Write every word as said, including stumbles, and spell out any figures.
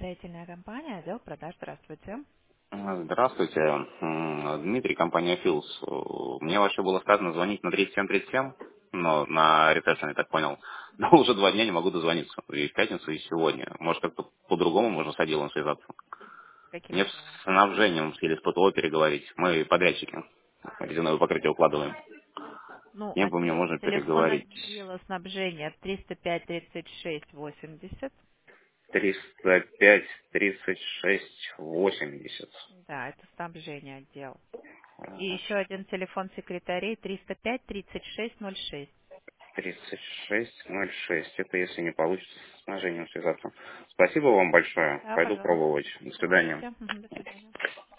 Строительная компания, отдел продаж. Здравствуйте. Здравствуйте, М, Дмитрий, компания Филс. Мне вообще было сказано звонить на тридцать семь тридцать семь, но на ресепшн, я так понял. Но уже два дня не могу дозвониться. И в пятницу, и сегодня. Может, как-то по-другому можно с отделом связаться. Каким Мне с отделом? снабжением или с ПТО переговорить. Мы подрядчики. Резиновое покрытие укладываем. Ну, Кем бы мне отдел, можно телефон переговорить? отдела снабжения триста пять тридцать шесть восемьдесят. триста пять тридцать шесть восемьдесят. Да, это снабжение отдел. И еще один телефон секретарей триста пять тридцать шесть ноль шесть. тридцать шесть ноль шесть. Это если не получится с снабжением связаться. Спасибо вам большое. Да, Пойду пожалуйста. пробовать. До свидания. Пробуйте. Мгм, до свидания.